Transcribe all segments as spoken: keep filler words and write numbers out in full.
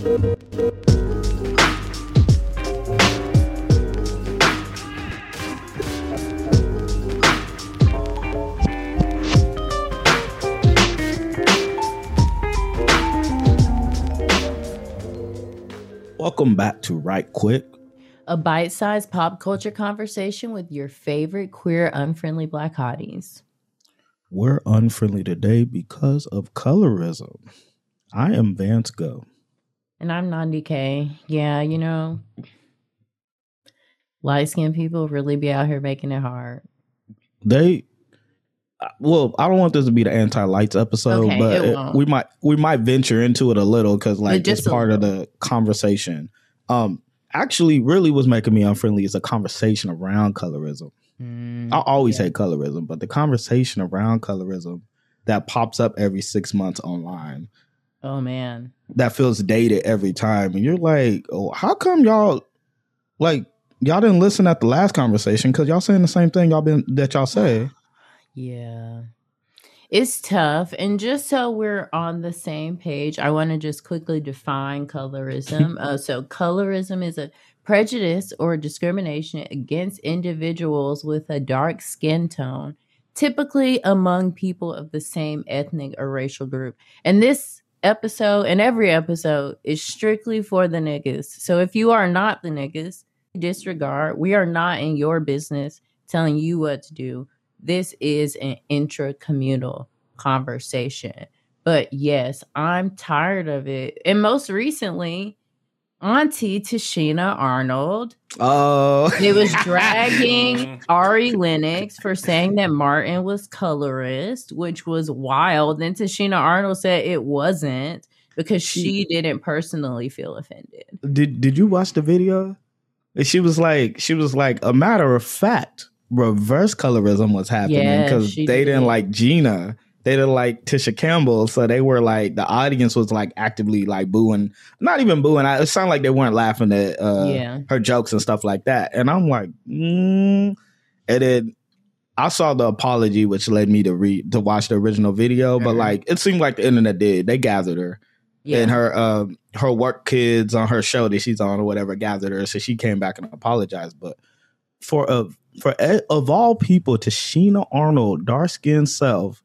Welcome back to Right Quick, a bite-sized pop culture conversation with your favorite queer, unfriendly black hotties. We're unfriendly today because of colorism. I am Vance Go. And I'm Nandi K. Yeah, you know, light-skinned people really be out here making it hard. They, well, I don't want this to be the anti-lights episode, okay, but it it, we might we might venture into it a little because like it's part of the conversation. Um, actually, really, what's making me unfriendly is a conversation around colorism. Mm, I always yeah. say colorism, but the conversation around colorism that pops up every six months online. Oh man, that feels dated every time, and you're like, oh, how come y'all like y'all didn't listen at the last conversation because y'all saying the same thing y'all been that y'all say. Yeah, it's tough. And just so we're on the same page, I want to just quickly define colorism. uh, so colorism is a prejudice or discrimination against individuals with a dark skin tone, typically among people of the same ethnic or racial group. And this episode and every episode is strictly for the niggas. So if you are not the niggas, disregard. We are not in your business telling you what to do. This is an intra-communal conversation. But yes, I'm tired of it. And most recently, Auntie Tashina Arnold. Oh. It was dragging Ari Lennox for saying that Martin was colorist, which was wild. Then Tashina Arnold said it wasn't because she didn't personally feel offended. Did Did you watch the video? She was like, she was like, a matter of fact, reverse colorism was happening because yeah, they did. didn't like Gina. They didn't like Tisha Campbell. So they were like, the audience was like actively like booing, not even booing. It sounded like they weren't laughing at uh, yeah. her jokes and stuff like that. And I'm like, mm. And then I saw the apology, which led me to read, to watch the original video. Mm-hmm. But like, it seemed like the internet did. They gathered her. Yeah. And her uh, her work kids on her show that she's on or whatever gathered her. So she came back and apologized. But for, uh, for of all people, Tashina Arnold, dark-skinned self,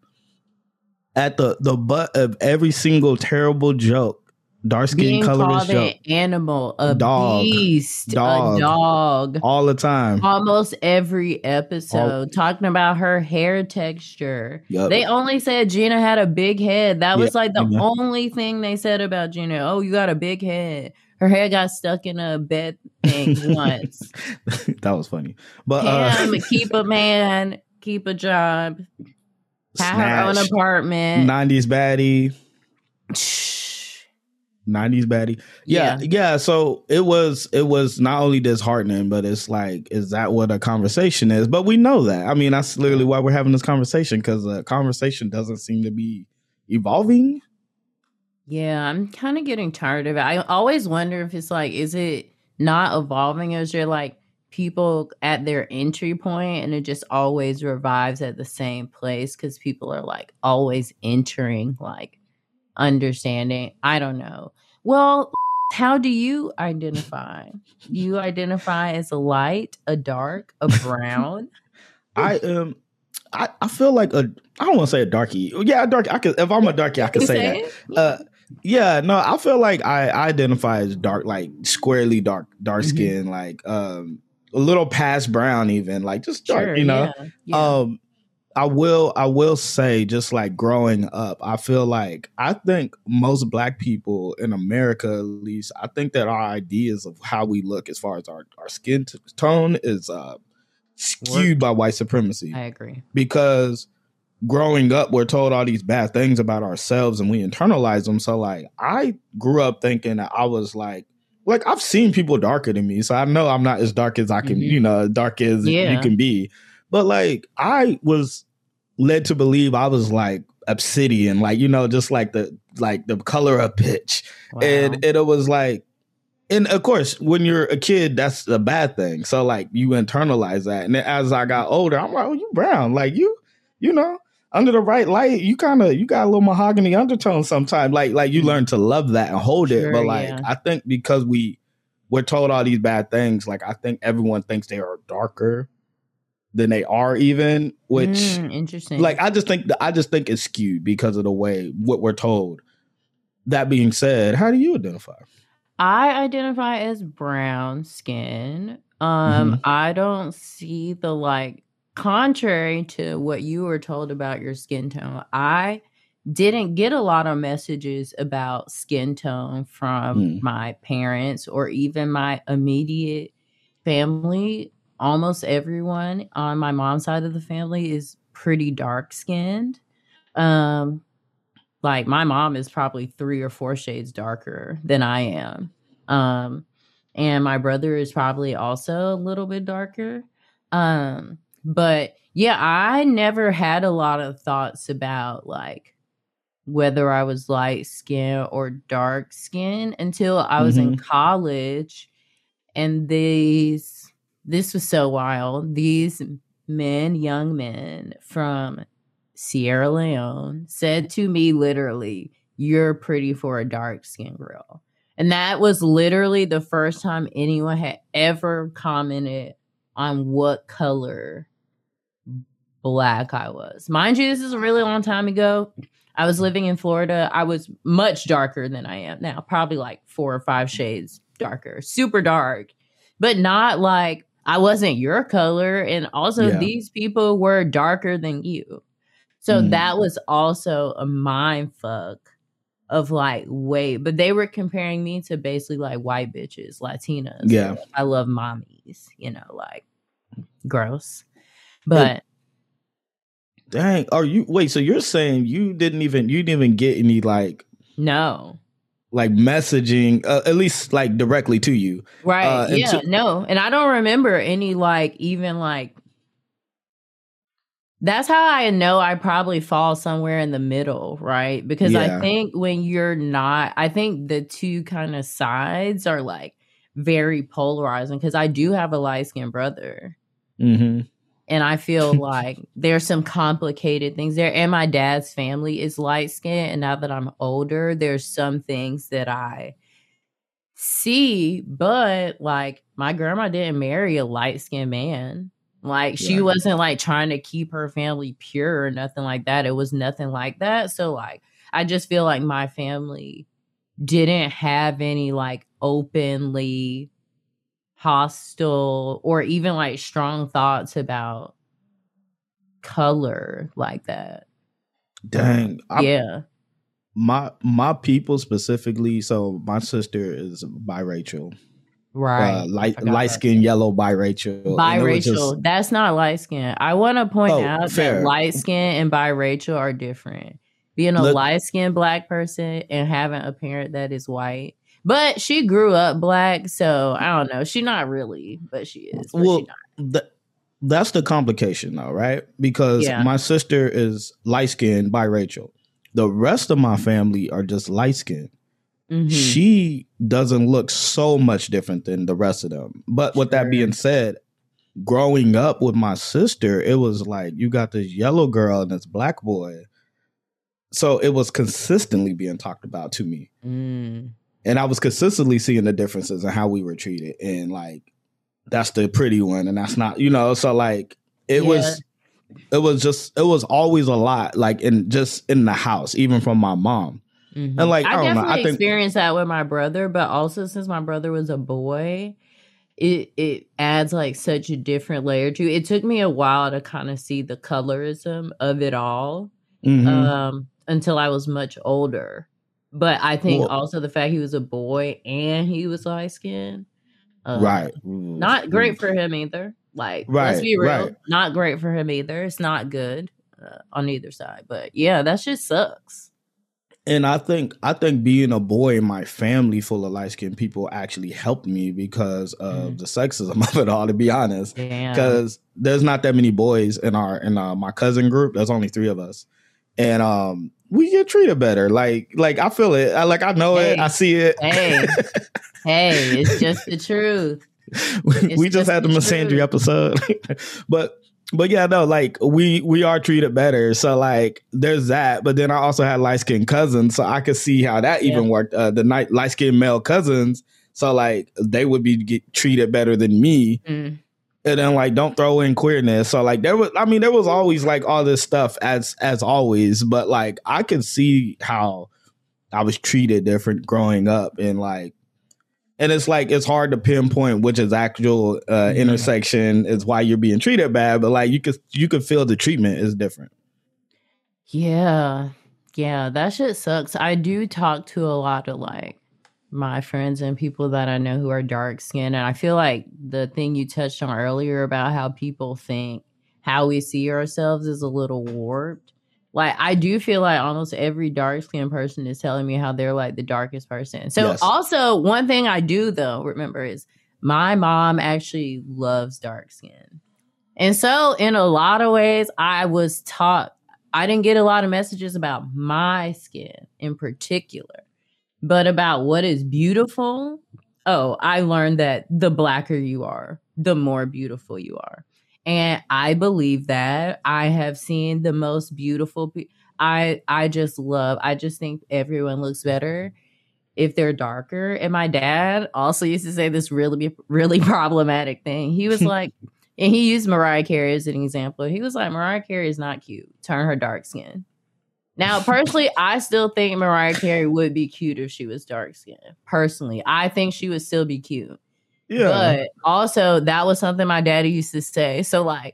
at the, the butt of every single terrible joke, dark-skinned colorist joke. An animal, a dog, beast, dog, a dog. All the time. Almost every episode. All, talking about her hair texture. Yep. They only said Gina had a big head. That was yeah, like the yeah. only thing they said about Gina. Oh, you got a big head. Her hair got stuck in a bed thing once. That was funny. But Damn, uh, keep a man, keep a job. Have her own apartment. nineties baddie. nineties baddie. Yeah, yeah, yeah. So it was it was not only disheartening, but it's like, is that what a conversation is? But we know that. I mean, that's literally why we're having this conversation, because the conversation doesn't seem to be evolving. Yeah, I'm kind of getting tired of it. I always wonder if it's like, is it not evolving as you're like people at their entry point and it just always revives at the same place because people are like always entering, like understanding. I don't know. Well, how do you identify? Do you identify as a light, a dark, a brown? I um I, I feel like a I don't want to say a darkie. Yeah, a dark. I could if I'm a darkie, I could say, say that. Uh, yeah, no, I feel like I identify as dark, like squarely dark, dark skin, mm-hmm. like um a little past brown, even like just dark, sure, you know. Yeah, yeah. Um, I will I will say, just like growing up, I feel like I think most Black people in America, at least, I think that our ideas of how we look as far as our, our skin t- tone is uh, skewed by white supremacy. I agree. Because growing up, we're told all these bad things about ourselves and we internalize them. So like I grew up thinking that I was like, like I've seen people darker than me. So I know I'm not as dark as I can, mm-hmm. you know, dark as yeah. you can be. But like I was led to believe I was like obsidian, like, you know, just like the like the color of pitch. Wow. And, and it was like, and of course, when you're a kid, that's a bad thing. So like you internalize that. And then as I got older, I'm like, oh, you brown, like you, you know. under the right light, you kind of you got a little mahogany undertone sometimes. Like like you learn to love that and hold Sure, it. But like yeah. I think because we we're told all these bad things, like I think everyone thinks they are darker than they are even, which Mm, interesting. like I just think I just think it's skewed because of the way what we're told. That being said, how do you identify? I identify as brown skin. Um, Mhm. I don't see the like contrary to what you were told about your skin tone. I didn't get a lot of messages about skin tone from Mm. my parents or even my immediate family. Almost everyone on my mom's side of the family is pretty dark skinned. Um, like my mom is probably three or four shades darker than I am. Um, and my brother is probably also a little bit darker. Um, but yeah, I never had a lot of thoughts about like whether I was light skin or dark skin until I was in Mhm. college. And these, this was so wild. These men, young men from Sierra Leone said to me literally, "You're pretty for a dark skinned girl." And that was literally the first time anyone had ever commented on what color black I was. Mind you, this is a really long time ago. I was living in Florida. I was much darker than I am now, probably like four or five shades darker, super dark, but not like I wasn't your color. And also, Yeah. these people were darker than you. So Mm. that was also a mind fuck of like, wait, but they were comparing me to basically like white bitches, Latinas. Yeah. I love mommies, you know, like gross. But Dang, are you wait, so you're saying you didn't even you didn't even get any like no. like messaging, uh, at least like directly to you. Right. Uh, yeah, until- no. And I don't remember any like even like that's how I know I probably fall somewhere in the middle, right? Because Yeah. I think when you're not, I think the two kind of sides are like very polarizing because I do have a light skinned brother. Mhm. And I feel like there's some complicated things there. And my dad's family is light skinned. And now that I'm older, there's some things that I see, but like my grandma didn't marry a light skinned man. Like she Yeah. wasn't like trying to keep her family pure or nothing like that. It was nothing like that. So like I just feel like my family didn't have any like openly hostile or even like strong thoughts about color like that. Dang. I, Yeah. My my people specifically, so my sister is biracial. Right. Uh, light I forgot light about skin, yellow biracial. And it was Biracial. just- That's not light skin. I want to point Oh, out fair. that light skin and biracial are different. Being a Let- light skinned black person and having a parent that is white. But she grew up black, so I don't know. She's not really, but she is. But well, she not. th- that's the complication though, right? Because Yeah. my sister is light skinned, biracial. The rest of my family are just light skinned. Mhm. She doesn't look so much different than the rest of them. But with that Sure. being said, growing up with my sister, it was like you got this yellow girl and this black boy. So it was consistently being talked about to me. Mm. And I was consistently seeing the differences in how we were treated. And like, that's the pretty one. And that's not, you know, so like it Yeah. was, it was just, it was always a lot, like in just in the house, even from my mom. Mhm. And like, I, I, don't know, definitely I think, experienced that with my brother, but also since my brother was a boy, it it adds like such a different layer to it. It took me a while to kind of see the colorism of it all. Mhm. Um, until I was much older. But I think Well- also the fact he was a boy and he was light skinned. Uh, right. Not great for him either. Like, let's Right, be real. right. Not great for him either. It's not good uh, on either side. But yeah, that shit sucks. And I think I think being a boy in my family full of light skinned people actually helped me because of Mm. the sexism of it all, to be honest. Damn. Because there's not that many boys in our in uh, my cousin group. There's only three of us, and um, we get treated better. Like like I feel it. I like I know Hey. it. I see it. Hey. Hey, it's just the truth. we It's we just just had the the misandry truth. episode, but But yeah, no, like we we are treated better. So like there's that. But then I also had light skinned cousins, so I could see how that yeah. even worked. Uh, the night light skinned male cousins, so like they would be get treated better than me. Mm. And then like don't throw in queerness. So like there was, I mean, there was always like all this stuff as as always. But like I could see how I was treated different growing up, and like. And it's like, it's hard to pinpoint which is actual uh, mm. intersection is why you're being treated bad. But like, you could, you could feel the treatment is different. Yeah. Yeah. That shit sucks. I do talk to a lot of like my friends and people that I know who are dark skinned. And I feel like the thing you touched on earlier about how people think how we see ourselves is a little warped. Like, I do feel like almost every dark-skinned person is telling me how they're, like, the darkest person. So, yes. Also, one thing I do, though, remember, is my mom actually loves dark skin. And so, in a lot of ways, I was taught, I didn't get a lot of messages about my skin in particular, but about what is beautiful. Oh, I learned that the blacker you are, the more beautiful you are. And I believe that. I have seen the most beautiful people. I I just love, I just think everyone looks better if they're darker. And my dad also used to say this really, really problematic thing. He was like, and he used Mariah Carey as an example. He was like, Mariah Carey is not cute. Turn her dark skin. Now, personally, I still think Mariah Carey would be cute if she was dark skinned. Personally, I think she would still be cute. Yeah. But also, that was something my daddy used to say. So, like,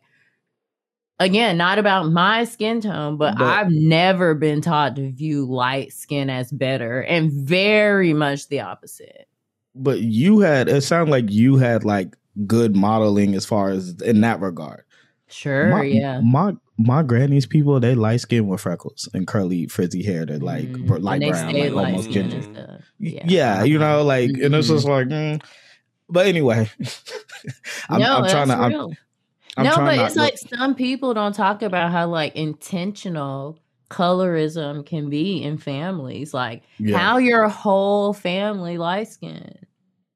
again, not about my skin tone, but, but I've never been taught to view light skin as better, and very much the opposite. But you had, it sounded like you had, like, good modeling as far as in that regard. Sure, my, yeah. My my granny's people, they light skin with freckles and curly, frizzy hair. They're like mm. light brown, like almost ginger. Yeah. yeah, you know, like, mm-hmm. and it's just like, mm. But anyway, I'm, no, I'm trying that's to. Real. I'm, I'm no, trying but it's not, like look. Some people don't talk about how like intentional colorism can be in families. Like yeah. how your whole family light skinned.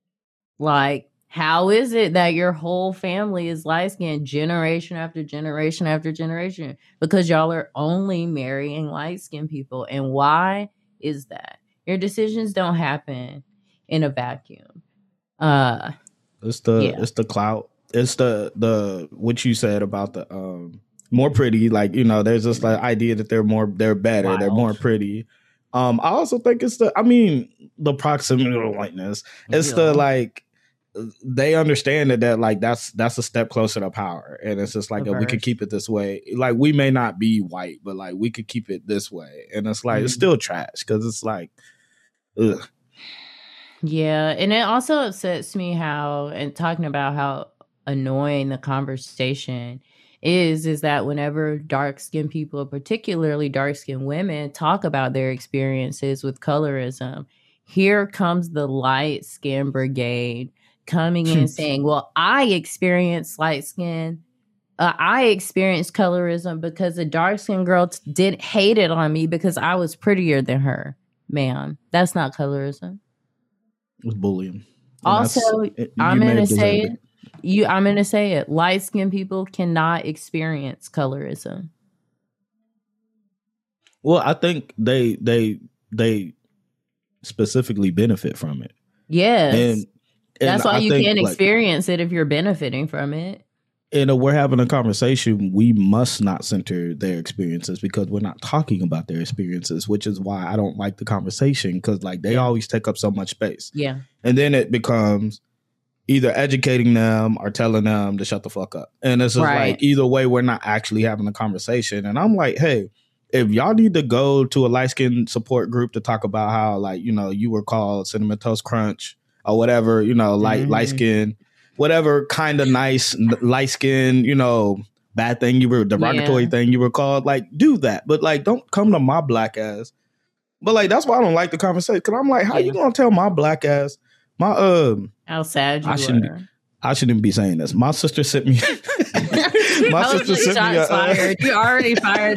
Like how is it that your whole family is light skinned generation after generation after generation? Because y'all are only marrying light skinned people, and why is that? Your decisions don't happen in a vacuum. Uh, it's the yeah. it's the clout. It's the the what you said about the um more pretty. Like, you know, there's this like idea that they're more they're better, Wild. They're more pretty. Um, I also think it's the I mean the proximity of whiteness. It's yeah. the like they understand that, that like that's that's a step closer to power, and it's just like oh, we could keep it this way. Like we may not be white, but like we could keep it this way, and it's like mm. it's still trash because it's like, ugh. Yeah, and it also upsets me how, and talking about how annoying the conversation is, is that whenever dark-skinned people, particularly dark-skinned women, talk about their experiences with colorism, here comes the light-skinned brigade coming in saying, well, I experienced light skin. Uh, I experienced colorism because a dark-skinned girl t- did hate it on me because I was prettier than her. Man, that's not colorism. With bullying. And also, it, I'm gonna say it. it. You, I'm gonna say it. Light skinned people cannot experience colorism. Well, I think they they they specifically benefit from it. Yes, and, and that's why I you think, can't like, experience it if you're benefiting from it. And uh, we're having a conversation. We must not center their experiences because we're not talking about their experiences, which is why I don't like the conversation because like they yeah. always take up so much space. Yeah. And then it becomes either educating them or telling them to shut the fuck up. And it's just right. like either way, we're not actually having a conversation. And I'm like, hey, if y'all need to go to a light skin support group to talk about how like, you know, you were called Cinnamon Toast Crunch or whatever, you know, light, mm-hmm. light skin. Whatever kind of nice light skin, you know, bad thing you were, derogatory yeah. thing you were called, like do that. But like, don't come to my black ass. But like, that's why I don't like the conversation. Cause I'm like, how yeah. you gonna tell my black ass, my, um, how sad you I shouldn't, were. I shouldn't be saying this. My sister sent me, my sister sent me a, fired. You already fired.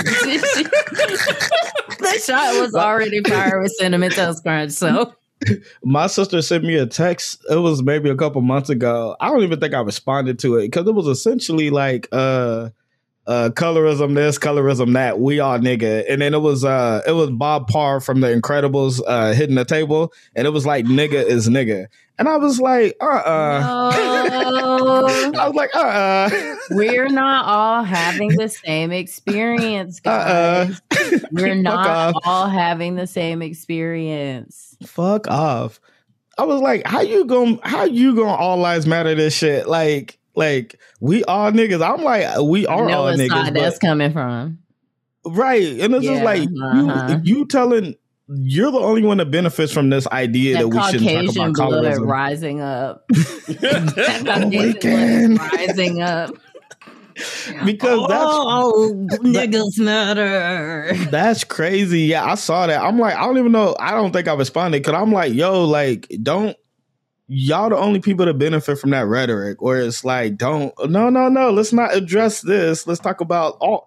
The shot was already fired with Cinnamon Toast Crunch. So. My sister sent me a text. It was maybe a couple months ago. I don't even think I responded to it because it was essentially like, uh, uh, colorism this, colorism that. We all nigga, and then it was uh, it was Bob Parr from The Incredibles uh, hitting the table, and it was like nigga is nigga, and I was like, uh, uh no. I was like, uh, uh we're not all having the same experience, guys. Uh-uh. We're not all having the same experience. Fuck off. I was like, how you gonna how you gonna all lives matter this shit? Like, like we all niggas. I'm like, we are I know all what niggas. Side that's coming from. Right. And it's yeah, just like uh-huh. you you telling you're the only one that benefits from this idea that, that we shouldn't talk about blood colorism. Rising up. That Caucasian blood rising up. Because oh, that's oh, niggas matter. That's crazy. Yeah, I saw that. I'm like, I don't even know. I don't think I responded because I'm like, yo, like, don't y'all the only people that benefit from that rhetoric? Or it's like, don't no, no, no. Let's not address this. Let's talk about all.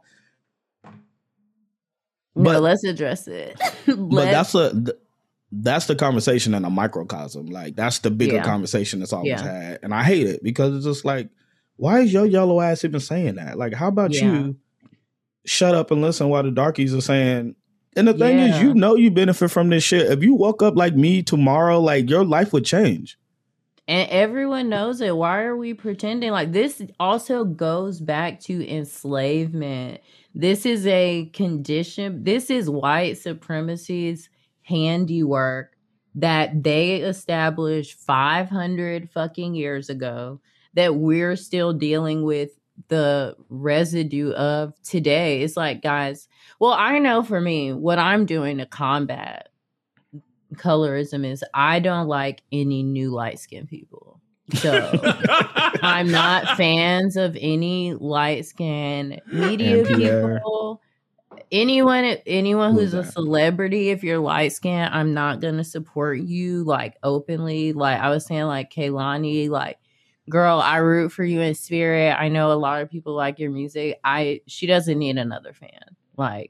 But no, let's address it. But that's a that's the conversation in a microcosm. Like that's the bigger yeah. conversation that's always yeah. had, and I hate it because it's just like. Why is your yellow ass even saying that? Like, how about yeah. you shut up and listen while the darkies are saying? And the thing yeah. is, you know you benefit from this shit. If you woke up like me tomorrow, like your life would change. And everyone knows it. Why are we pretending? Like this also goes back to enslavement. This is a condition. This is white supremacy's handiwork that they established five hundred fucking years ago. That we're still dealing with the residue of today. It's like, guys, well, I know for me, what I'm doing to combat colorism is I don't like any new light-skinned people. So I'm not fans of any light-skinned media people. Anyone, anyone who's, who's a celebrity, if you're light-skinned, I'm not going to support you like openly. Like I was saying, like Kehlani, like, girl, I root for you in spirit. I know a lot of people like your music. I she doesn't need another fan. Like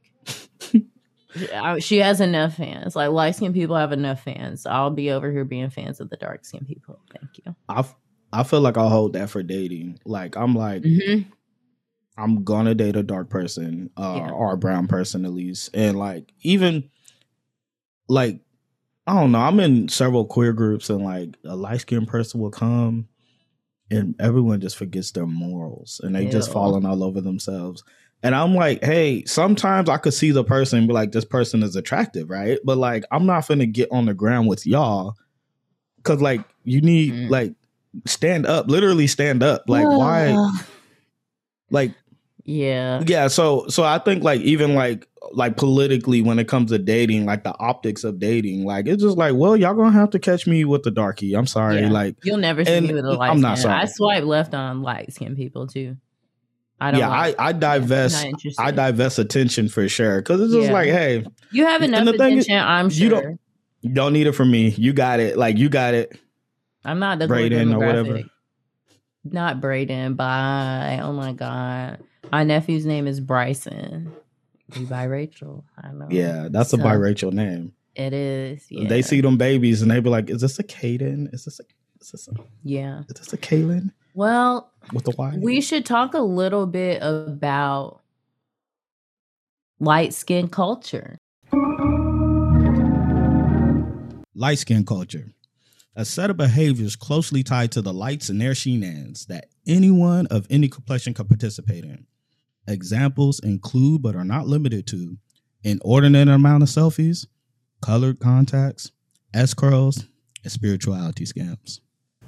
she has enough fans. Like light skinned people have enough fans. I'll be over here being fans of the dark skinned people. Thank you. I I feel like I'll hold that for dating. Like I'm like mm-hmm. I'm gonna date a dark person uh, yeah. or a brown person at least, and like even like I don't know. I'm in several queer groups, and like a light skinned person will come. And everyone just forgets their morals and they Ew. just falling all over themselves. And I'm like, hey, sometimes I could see the person and be like, this person is attractive, right? But like, I'm not finna get on the ground with y'all. Cause like, you need mm. like stand up, literally stand up. Like, uh. why? Like, yeah. Yeah. So, so I think like, even like, like politically when it comes to dating, like the optics of dating, like it's just like, well, y'all gonna have to catch me with the darkie. I'm sorry. Yeah. Like you'll never see me with a light I'm not skin. Sorry. I swipe left on light skinned people too. I don't Yeah, like, I, I divest I divest attention for sure. Cause it's just yeah. like, hey. You have enough attention, is, I'm sure. You don't, you don't need it from me. You got it. Like you got it. I'm not the Braden or whatever. Not Braden, bye. Oh my God. My nephew's name is Bryson. You by Rachel. I know. Yeah, that's so, a by Rachel name. It is. Yeah. They see them babies and they be like, is this a Caden? Is this a is this a Yeah. Is this a Kaylin? Well, with the Y. We should talk a little bit about light skin culture. Light skin culture. A set of behaviors closely tied to the lights and their shenanigans that anyone of any complexion can participate in. Examples include, but are not limited to, inordinate amount of selfies, colored contacts, S-curls, and spirituality scams.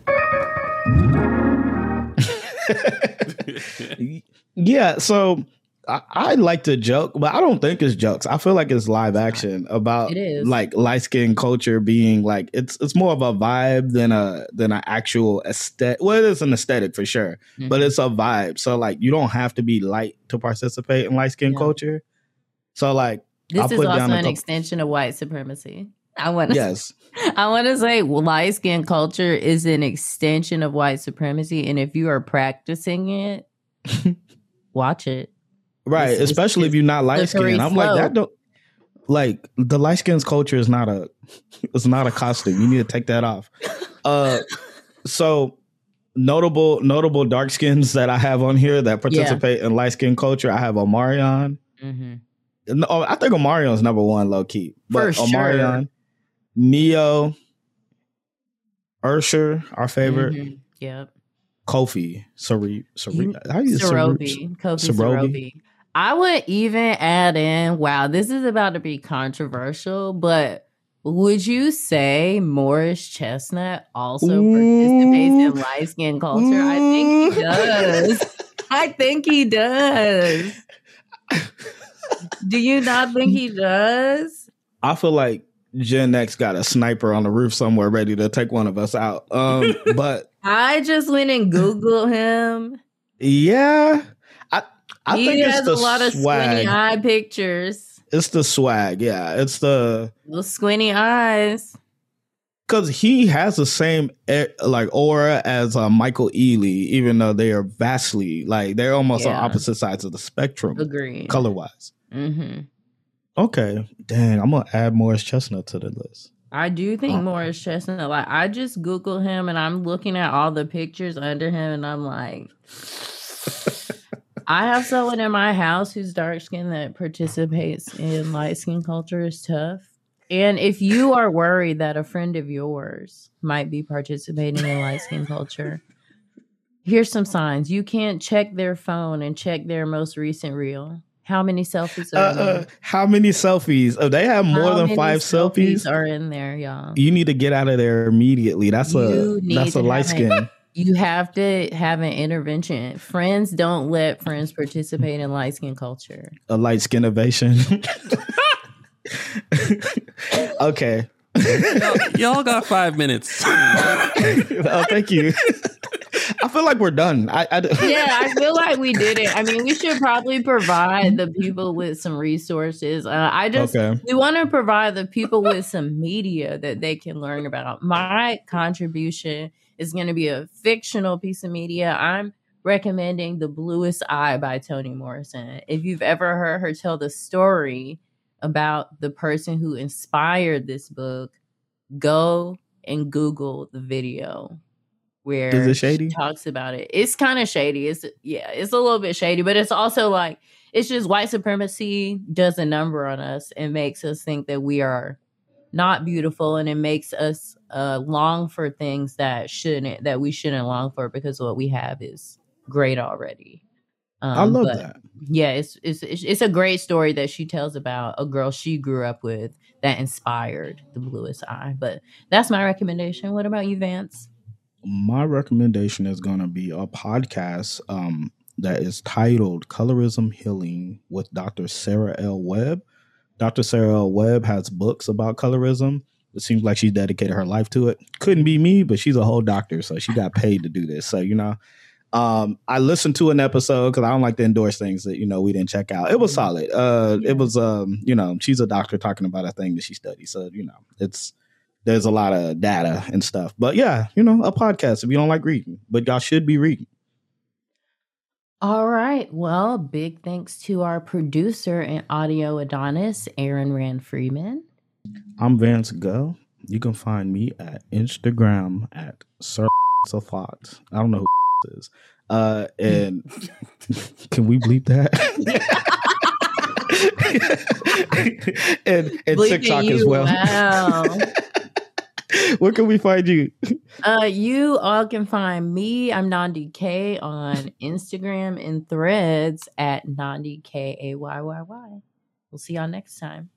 Yeah, so I, I like to joke, but I don't think it's jokes. I feel like it's live action about it is. Like light skin culture being like it's it's more of a vibe than a than an actual aesthetic. Well, it is an aesthetic for sure, mm-hmm. but it's a vibe. So like you don't have to be light to participate in light skin yeah. culture. So like this I'll is put also down an couple- extension of white supremacy. I want to yes. I want to say light skin culture is an extension of white supremacy, and if you are practicing it, watch it. Right, it's, especially it's, if you're not light skinned. I'm like that. Don't like the light skins culture is not a. It's not a costume. You need to take that off. Uh, so notable notable dark skins that I have on here that participate yeah. in light skin culture. I have Omarion. Mm-hmm. No, I think Omarion's number one, low key. But For Omarion, sure. Neo, Ursher, our favorite. Mm-hmm. Yep. Kofi, Sari, Sari, how do you Sarobi, Kofi Sarobi. I would even add in, wow, this is about to be controversial, but would you say Morris Chestnut also Ooh. participates in light skin culture? Ooh. I think he does. I think he does. Do you not think he does? I feel like Gen X got a sniper on the roof somewhere ready to take one of us out. Um, but I just went and Googled him. Yeah. I I he think has it's the a lot of swag. squinty eye pictures. It's the swag, yeah. It's the little squinty eyes. Because he has the same like aura as uh, Michael Ealy, even though they are vastly like they're almost yeah. on opposite sides of the spectrum. Agreed. Color wise. Mm-hmm. Okay, dang, I'm gonna add Morris Chestnut to the list. I do think oh. Morris Chestnut. Like I just Googled him and I'm looking at all the pictures under him, and I'm like, I have someone in my house who's dark skinned that participates in light skin culture. Is tough. And if you are worried that a friend of yours might be participating in light skin culture, here's some signs. You can't check their phone and check their most recent reel. How many selfies are uh, in there? Uh, how many selfies? Oh, they have more how than five selfies? selfies are in there, y'all. You need to get out of there immediately. That's you a that's a light skin. An, you have to have an intervention. Friends don't let friends participate in light skin culture. A light skin ovation. Okay. y'all, y'all got five minutes. Oh, thank you. I feel like we're done. I, I, yeah, I feel like we did it. I mean, we should probably provide the people with some resources. Uh, I just, okay. we want to provide the people with some media that they can learn about. My contribution is going to be a fictional piece of media. I'm recommending The Bluest Eye by Toni Morrison. If you've ever heard her tell the story about the person who inspired this book, go and Google the video where Is it shady? She talks about it. It's kind of shady. It's yeah, it's a little bit shady, but it's also like it's just white supremacy does a number on us and makes us think that we are not beautiful, and it makes us uh, long for things that shouldn't that we shouldn't long for because what we have is great already. Um, I love that. Yeah, it's, it's it's a great story that she tells about a girl she grew up with that inspired The Bluest Eye. But that's my recommendation. What about you, Vance? My recommendation is going to be a podcast um, that is titled Colorism Healing with Doctor Sarah L. Webb. Doctor Sarah L. Webb has books about colorism. It seems like she dedicated her life to it. Couldn't be me, but she's a whole doctor, so she got paid to do this. So, you know, um, I listened to an episode because I don't like to endorse things that, you know, we didn't check out. It was solid. Uh, it was, um, you know, she's a doctor talking about a thing that she studied. So, you know, it's there's a lot of data and stuff. But yeah, you know, a podcast if you don't like reading, but y'all should be reading. All right. Well, big thanks to our producer and audio Adonis, Aaron Rand Freeman. I'm Vance Go. You can find me at Instagram at Sir Safat. I don't know who is. Uh, and can we bleep that? and and Bleeping TikTok you, as well. Wow. Where can we find you? Uh, you all can find me. I'm Nandi K on Instagram and Threads at Nandi K A Y Y Y. We'll see y'all next time.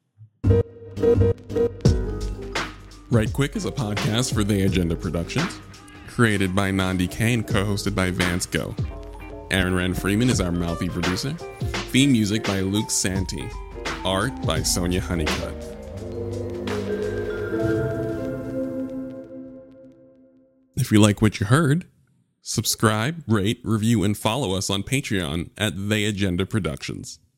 Right Quick is a podcast for The Agenda Productions, created by Nandi K and co-hosted by Vance Go. Aaron Rand Freeman is our mouthy producer. Theme music by Luke Santee. Art by Sonia Honeycutt. If you like what you heard, subscribe, rate, review, and follow us on Patreon at The Agenda Productions.